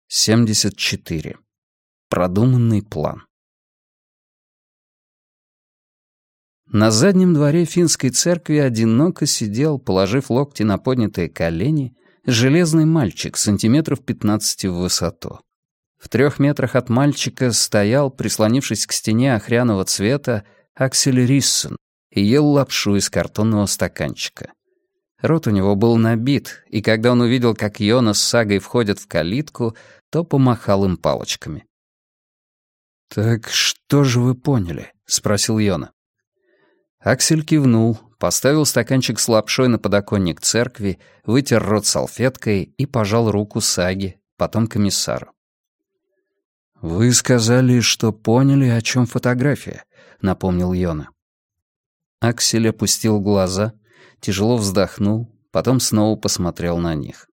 74. Продуманный план. На заднем дворе финской церкви одиноко сидел, положив локти на поднятые колени, железный мальчик сантиметров 15 в высоту. В 3 метрах от мальчика стоял, прислонившись к стене охряного цвета, Аксель Риссен и ел лапшу из картонного стаканчика. Рот у него был набит, и когда он увидел, как Йона с Сагой входят в калитку, то помахал им палочками. «Так что же вы поняли?» — спросил Йона. Аксель кивнул, поставил стаканчик с лапшой на подоконник церкви, вытер рот салфеткой и пожал руку Саге, потом комиссару. «Вы сказали, что поняли, о чем фотография», — напомнил Йона. Аксель опустил глаза, тяжело вздохнул, потом снова посмотрел на них.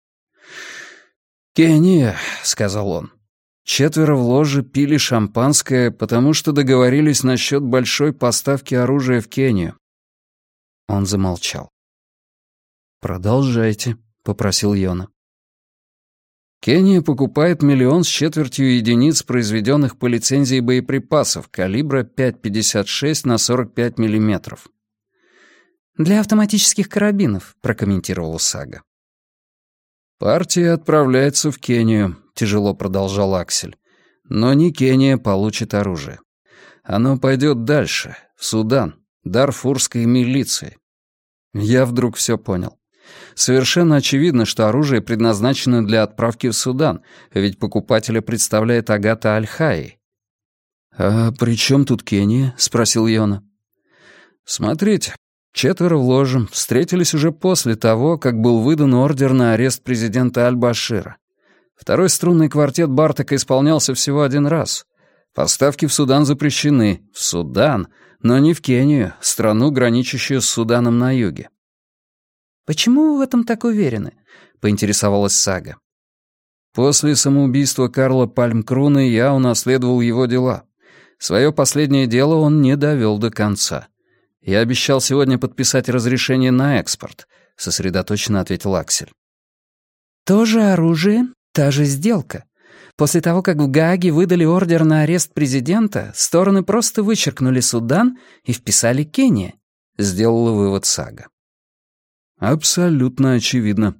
«Кения», — сказал он, — «4 в ложе пили шампанское, потому что договорились насчет большой поставки оружия в Кению». Он замолчал. «Продолжайте», — попросил Йона. «Кения покупает 1 250 000 единиц, произведенных по лицензии боеприпасов калибра 5,56 на 45 миллиметров. «Для автоматических карабинов», — прокомментировала Сага. «Партия отправляется в Кению», — тяжело продолжал Аксель. «Но не Кения получит оружие. Оно пойдет дальше, в Судан, дарфурской милиции». Я вдруг все понял. Совершенно очевидно, что оружие предназначено для отправки в Судан, ведь покупателя представляет Агата Аль-Хаи. «А при чем тут Кения?» — спросил Йона. «Смотрите, 4 в ложе встретились уже после того, как был выдан ордер на арест президента Аль-Башира. 2-й струнный квартет Бартака исполнялся всего 1 раз. Поставки в Судан запрещены. В Судан, но не в Кению, страну, граничащую с Суданом на юге». «Почему вы в этом так уверены?» — поинтересовалась Сага. «После самоубийства Карла Пальмкруна я унаследовал его дела. Свое последнее дело он не довел до конца. Я обещал сегодня подписать разрешение на экспорт», — сосредоточенно ответил Аксель. «То же оружие, та же сделка. После того, как в Гааге выдали ордер на арест президента, стороны просто вычеркнули Судан и вписали Кения», — сделала вывод Сага. «Абсолютно очевидно».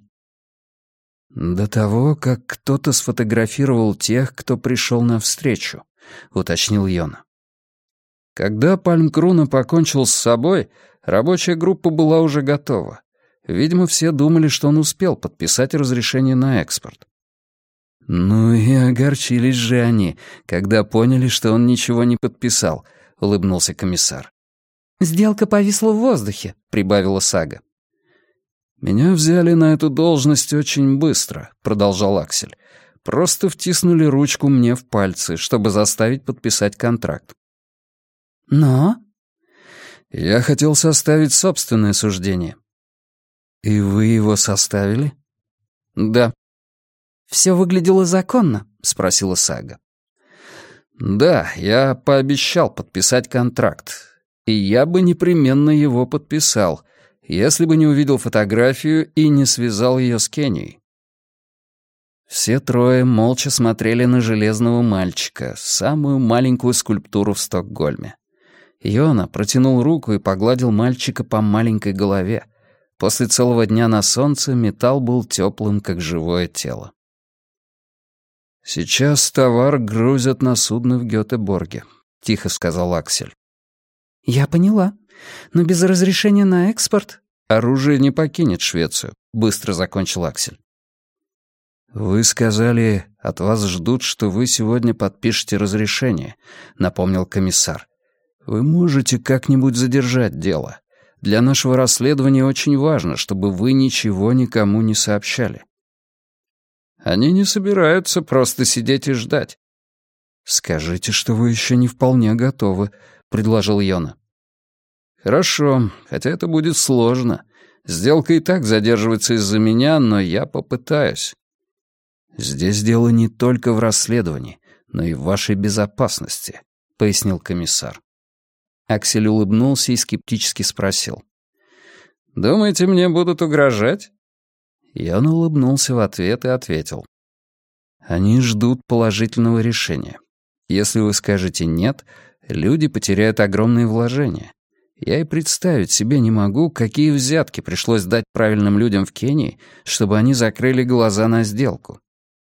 «До того, как кто-то сфотографировал тех, кто пришел навстречу», — уточнил Йона. Когда Пальмкруна покончил с собой, рабочая группа была уже готова. Видимо, все думали, что он успел подписать разрешение на экспорт. «Ну и огорчились же они, когда поняли, что он ничего не подписал», — улыбнулся комиссар. «Сделка повисла в воздухе», — прибавила Сага. «Меня взяли на эту должность очень быстро», — продолжал Аксель. «Просто втиснули ручку мне в пальцы, чтобы заставить подписать контракт». «Но?» «Я хотел составить собственное суждение». «И вы его составили?» «Да». «Все выглядело законно?» — спросила Сага. «Да, я пообещал подписать контракт. И я бы непременно его подписал, если бы не увидел фотографию и не связал ее с Кенией». Все 3 молча смотрели на железного мальчика, самую маленькую скульптуру в Стокгольме. Йона протянул руку и погладил мальчика по маленькой голове. После целого дня на солнце металл был теплым, как живое тело. «Сейчас товар грузят на судно в Гётеборге», — тихо сказал Аксель. «Я поняла. Но без разрешения на экспорт...» «Оружие не покинет Швецию», — быстро закончил Аксель. «Вы сказали, от вас ждут, что вы сегодня подпишете разрешение», — напомнил комиссар. «Вы можете как-нибудь задержать дело. Для нашего расследования очень важно, чтобы вы ничего никому не сообщали». «Они не собираются просто сидеть и ждать». «Скажите, что вы еще не вполне готовы», — предложил Йона. «Хорошо, хотя это будет сложно. Сделка и так задерживается из-за меня, но я попытаюсь». «Здесь дело не только в расследовании, но и в вашей безопасности», — пояснил комиссар. Аксель улыбнулся и скептически спросил. «Думаете, мне будут угрожать?» Йона улыбнулся в ответ и ответил. Они ждут положительного решения. Если вы скажете «нет», люди потеряют огромные вложения. Я и представить себе не могу, какие взятки пришлось дать правильным людям в Кении, чтобы они закрыли глаза на сделку.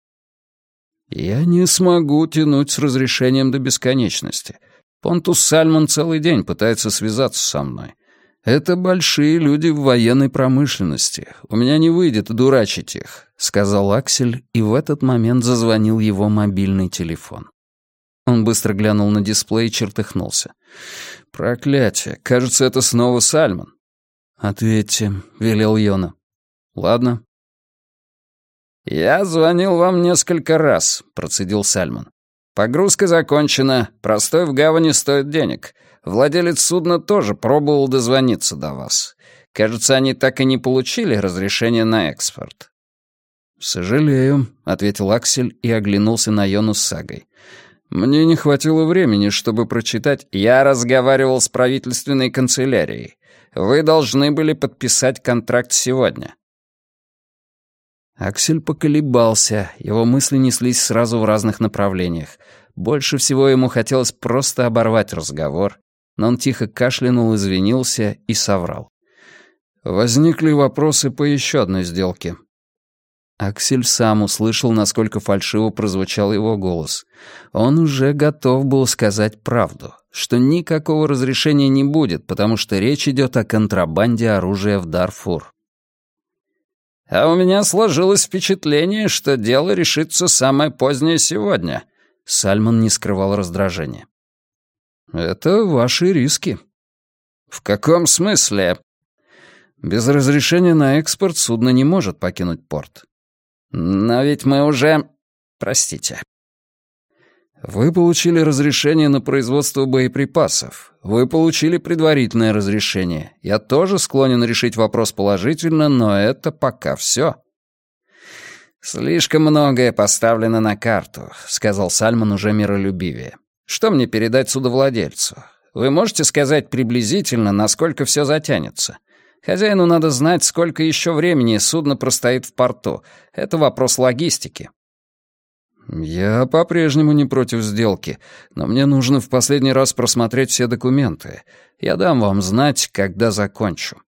Я не смогу тянуть с разрешением до бесконечности. Понтус Сальмон целый день пытается связаться со мной. Это большие люди в военной промышленности. У меня не выйдет дурачить их», — сказал Аксель, и в этот момент зазвонил его мобильный телефон. Он быстро глянул на дисплей и чертыхнулся. «Проклятие, кажется, это снова Сальмон». «Ответьте», — велел Йона. «Ладно». «Я звонил вам несколько раз», — процедил Сальмон. «Погрузка закончена, простой в гавани стоит денег. Владелец судна тоже пробовал дозвониться до вас. Кажется, они так и не получили разрешение на экспорт». «Сожалею», — ответил Аксель и оглянулся на Йону с Сагой. «Мне не хватило времени, чтобы прочитать...» «Я разговаривал с правительственной канцелярией. Вы должны были подписать контракт сегодня». Аксель поколебался, его мысли неслись сразу в разных направлениях. Больше всего ему хотелось просто оборвать разговор, но он тихо кашлянул, извинился и соврал. «Возникли вопросы по еще одной сделке». Аксель сам услышал, насколько фальшиво прозвучал его голос. Он уже готов был сказать правду, что никакого разрешения не будет, потому что речь идет о контрабанде оружия в Дарфур. «А у меня сложилось впечатление, что дело решится самое позднее сегодня», — Сальмон не скрывал раздражения. «Это ваши риски». «В каком смысле?» «Без разрешения на экспорт судно не может покинуть порт». «Но ведь мы уже... Простите». «Вы получили разрешение на производство боеприпасов. Вы получили предварительное разрешение. Я тоже склонен решить вопрос положительно, но это пока все». «Слишком многое поставлено на карту», — сказал Сальмон уже миролюбивее. «Что мне передать судовладельцу? Вы можете сказать приблизительно, насколько все затянется? Хозяину надо знать, сколько еще времени судно простоит в порту. Это вопрос логистики». «Я по-прежнему не против сделки, но мне нужно в последний раз просмотреть все документы. Я дам вам знать, когда закончу».